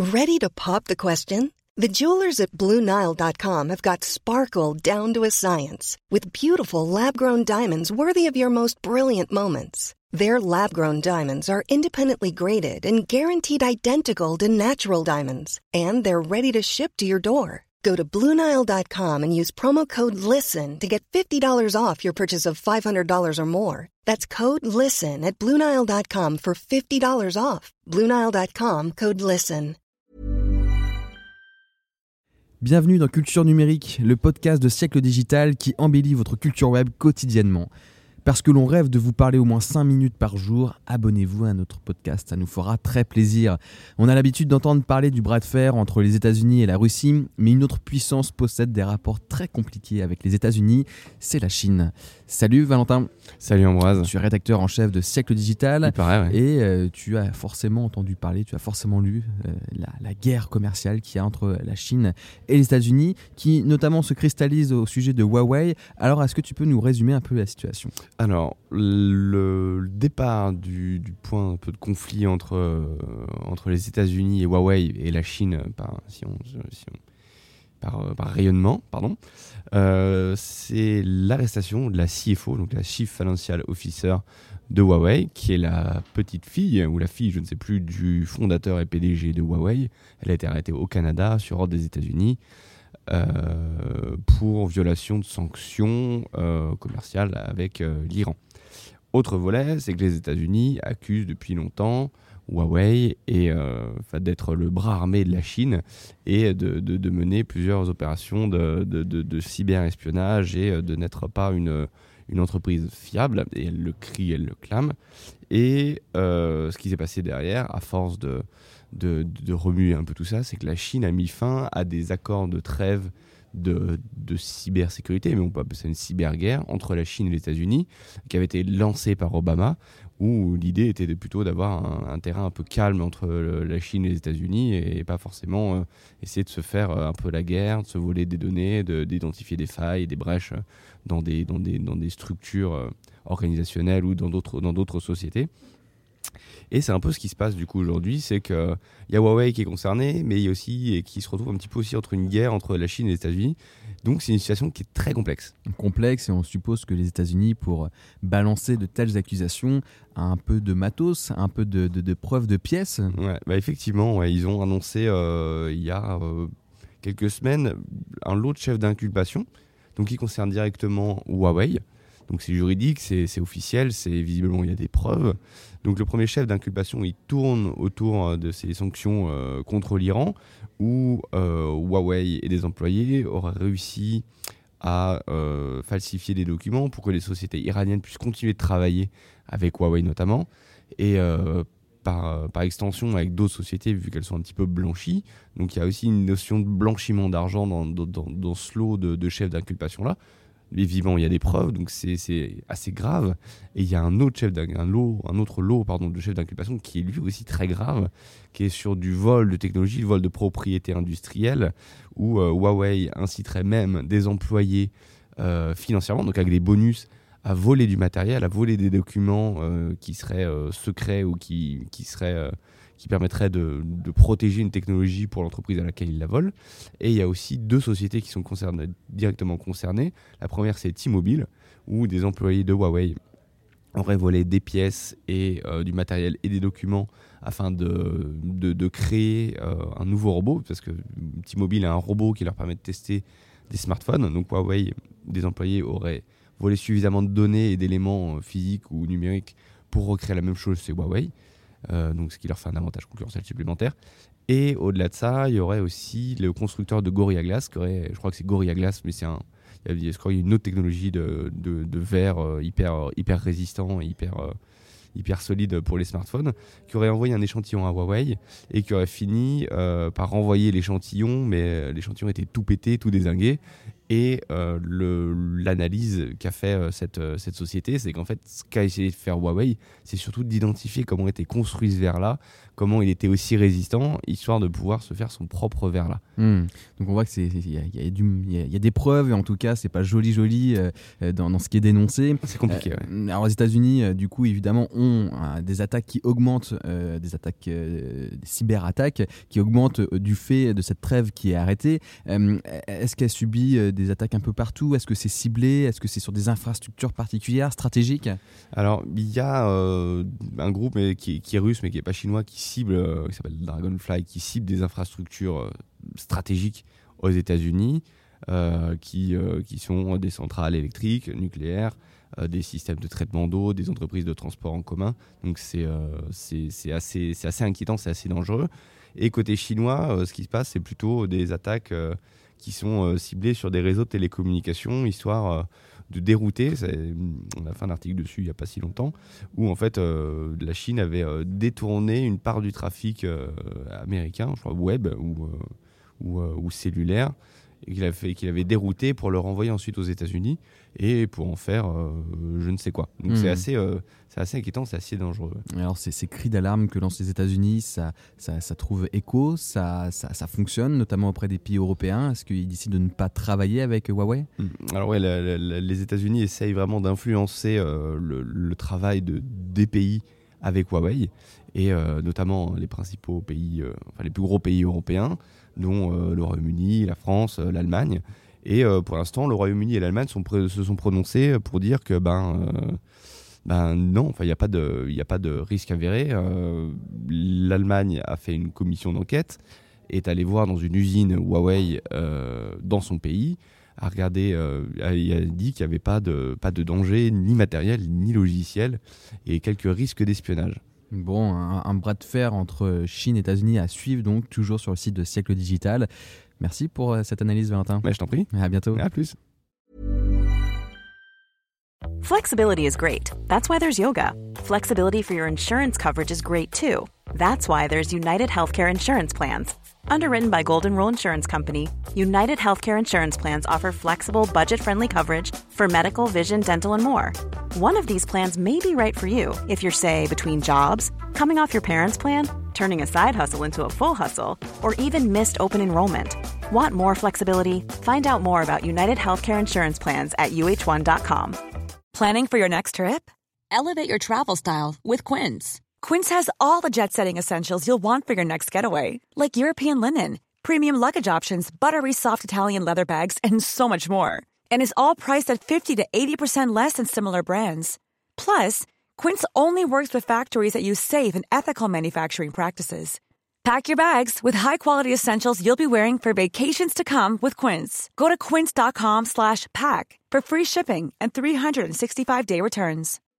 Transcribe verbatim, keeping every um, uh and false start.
Ready to pop the question? The jewelers at Blue Nile dot com have got sparkle down to a science with beautiful lab-grown diamonds worthy of your most brilliant moments. Their lab-grown diamonds are independently graded and guaranteed identical to natural diamonds, and they're ready to ship to your door. Go to Blue Nile dot com and use promo code LISTEN to get fifty dollars off your purchase of five hundred dollars or more. That's code LISTEN at Blue Nile dot com for fifty dollars off. Blue Nile dot com, code LISTEN. Bienvenue dans Culture Numérique, le podcast de Siècle Digital qui embellit votre culture web quotidiennement. Parce que l'on rêve de vous parler au moins cinq minutes par jour, abonnez-vous à notre podcast, ça nous fera très plaisir. On a l'habitude d'entendre parler du bras de fer entre les États-Unis et la Russie, mais une autre puissance possède des rapports très compliqués avec les États-Unis, c'est la Chine. Salut Valentin. Salut Ambroise. Tu es rédacteur en chef de Siècle Digital. Il paraît, ouais. Et euh, tu as forcément entendu parler, tu as forcément lu euh, la, la guerre commerciale qu'il y a entre la Chine et les États-Unis, qui notamment se cristallise au sujet de Huawei. Alors, est-ce que tu peux nous résumer un peu la situation ? Alors, le départ du, du point un peu de conflit entre, euh, entre les États-Unis et Huawei et la Chine, par, si on, si on, par, par rayonnement, pardon, euh, c'est l'arrestation de la C F O, donc la Chief Financial Officer de Huawei, qui est la petite fille, ou la fille, je ne sais plus, du fondateur et P D G de Huawei. Elle a été arrêtée au Canada sur ordre des États-Unis. Euh, pour violation de sanctions euh, commerciales avec euh, l'Iran. Autre volet, c'est que les États-Unis accusent depuis longtemps Huawei et, euh, d'être le bras armé de la Chine et de, de, de mener plusieurs opérations de, de, de, de cyberespionnage et de n'être pas une, une entreprise fiable. Et elle le crie, elle le clame. Et euh, ce qui s'est passé derrière, à force de De, de remuer un peu tout ça, c'est que la Chine a mis fin à des accords de trêve de, de cybersécurité, mais on peut appeler ça une cyberguerre, entre la Chine et les États-Unis, qui avait été lancée par Obama, où l'idée était de, plutôt d'avoir un, un terrain un peu calme entre le, la Chine et les États-Unis, et pas forcément euh, essayer de se faire euh, un peu la guerre, de se voler des données, de, d'identifier des failles, des brèches dans des, dans des, dans des structures euh, organisationnelles ou dans d'autres, dans d'autres sociétés. Et c'est un peu ce qui se passe du coup aujourd'hui, c'est qu'il y a Huawei qui est concerné, mais il y a aussi, et qui se retrouve un petit peu aussi entre une guerre entre la Chine et les États-Unis. Donc c'est une situation qui est très complexe. Complexe, et on suppose que les États-Unis, pour balancer de telles accusations, a un peu de matos, un peu de, de, de preuves de pièces. Ouais, bah effectivement, ouais, ils ont annoncé euh, il y a euh, quelques semaines un lot de chefs d'inculpation, donc qui concerne directement Huawei. Donc c'est juridique, c'est, c'est officiel, c'est visiblement il y a des preuves. Donc le premier chef d'inculpation, il tourne autour de ces sanctions euh, contre l'Iran, où euh, Huawei et des employés auraient réussi à euh, falsifier des documents pour que les sociétés iraniennes puissent continuer de travailler avec Huawei notamment, et euh, par, par extension avec d'autres sociétés vu qu'elles sont un petit peu blanchies. Donc il y a aussi une notion de blanchiment d'argent dans, dans, dans ce lot de, de chefs d'inculpation là. Évidemment, il y a des preuves, donc c'est, c'est assez grave. Et il y a un autre, chef un lot, un autre lot pardon, de chef d'inculpation qui est lui aussi très grave, qui est sur du vol de technologie, le vol de propriété industrielle, où euh, Huawei inciterait même des employés euh, financièrement, donc avec des bonus, à voler du matériel, à voler des documents euh, qui seraient euh, secrets ou qui, qui seraient... Euh, qui permettrait de, de protéger une technologie pour l'entreprise à laquelle il la vole. Et il y a aussi deux sociétés qui sont concernées, directement concernées. La première, c'est T-Mobile, où des employés de Huawei auraient volé des pièces et euh, du matériel et des documents afin de, de, de créer euh, un nouveau robot, parce que T-Mobile a un robot qui leur permet de tester des smartphones. Donc Huawei, des employés auraient volé suffisamment de données et d'éléments physiques ou numériques pour recréer la même chose chez Huawei. Euh, donc ce qui leur fait un avantage concurrentiel supplémentaire. Et au-delà de ça, il y aurait aussi le constructeur de Gorilla Glass, qui aurait, je crois que c'est Gorilla Glass, mais c'est un, il y a, je crois qu'il y a une autre technologie de, de, de verre euh, hyper, hyper résistant, hyper, euh, hyper solide pour les smartphones, qui aurait envoyé un échantillon à Huawei et qui aurait fini euh, par renvoyer l'échantillon, mais l'échantillon était tout pété, tout dézingué. Et euh, le, l'analyse qu'a fait euh, cette, euh, cette société, c'est qu'en fait, ce qu'a essayé de faire Huawei, c'est surtout d'identifier comment était construit ce verre-là, comment il était aussi résistant, histoire de pouvoir se faire son propre verre-là. Mmh. Donc on voit que c'est il y a, y a du il y, y a des preuves, et en tout cas c'est pas joli joli euh, dans, dans ce qui est dénoncé. C'est compliqué. Euh, ouais. Alors les États-Unis, euh, du coup évidemment ont euh, des attaques qui augmentent, euh, des attaques, euh, des cyberattaques qui augmentent euh, du fait de cette trêve qui est arrêtée. Euh, est-ce qu'elle subit euh, des attaques un peu partout ? Est-ce que c'est ciblé ? Est-ce que c'est sur des infrastructures particulières, stratégiques ? Alors il y a euh, un groupe mais, qui, qui est russe mais qui est pas chinois qui cible, euh, qui s'appelle Dragonfly, qui cible des infrastructures euh, stratégiques aux États-Unis, euh, qui, euh, qui sont des centrales électriques, nucléaires, euh, des systèmes de traitement d'eau, des entreprises de transport en commun. Donc c'est, euh, c'est, c'est, assez, c'est assez inquiétant, c'est assez dangereux. Et côté chinois, euh, ce qui se passe, c'est plutôt des attaques euh, qui sont euh, ciblées sur des réseaux de télécommunications, histoire euh, de dérouter. C'est, on a fait un article dessus il n'y a pas si longtemps, où en fait euh, la Chine avait euh, détourné une part du trafic euh, américain, je crois web ou, euh, ou, euh, ou cellulaire, et qu'il avait, qu'il avait dérouté pour le renvoyer ensuite aux États-Unis et pour en faire euh, je ne sais quoi. Donc mmh. c'est, assez, euh, c'est assez inquiétant, c'est assez dangereux. Alors ces, ces cris d'alarme que lancent les États-Unis, ça, ça, ça trouve écho, ça, ça, ça fonctionne, notamment auprès des pays européens. Est-ce qu'ils décident de ne pas travailler avec Huawei ? mmh. Alors ouais, la, la, la, les États-Unis essayent vraiment d'influencer euh, le, le travail de, des pays avec Huawei, et euh, notamment les principaux pays, euh, enfin les plus gros pays européens, dont euh, le Royaume-Uni, la France, euh, l'Allemagne. Et euh, pour l'instant, le Royaume-Uni et l'Allemagne sont pré- se sont prononcés pour dire que ben, euh, ben non, il n'y a pas de, il n'y a pas de risque avéré. Euh, L'Allemagne a fait une commission d'enquête, est allée voir dans une usine Huawei euh, dans son pays, a regardé, euh, a, a dit qu'il n'y avait pas de, pas de danger ni matériel ni logiciel et quelques risques d'espionnage. Bon, un, un bras de fer entre Chine et États-Unis à suivre, donc toujours sur le site de Siècle Digital. Merci pour cette analyse, Valentin. Ouais, je t'en prie. À bientôt. À plus. Flexibility is great. That's why there's yoga. Flexibility for your insurance coverage is great too. That's why there's United Healthcare Insurance Plans. Underwritten by Golden Rule Insurance Company, United Healthcare Insurance Plans offer flexible, budget-friendly coverage for medical, vision, dental, and more. One of these plans may be right for you if you're, say, between jobs, coming off your parents' plan, turning a side hustle into a full hustle, or even missed open enrollment. Want more flexibility? Find out more about United Healthcare Insurance Plans at U H one dot com. Planning for your next trip? Elevate your travel style with Quince. Quince has all the jet-setting essentials you'll want for your next getaway, like European linen, premium luggage options, buttery soft Italian leather bags, and so much more. And is all priced at fifty to eighty percent less than similar brands. Plus, Quince only works with factories that use safe and ethical manufacturing practices. Pack your bags with high-quality essentials you'll be wearing for vacations to come with Quince. Go to quince dot com slash pack for free shipping and three sixty-five day returns.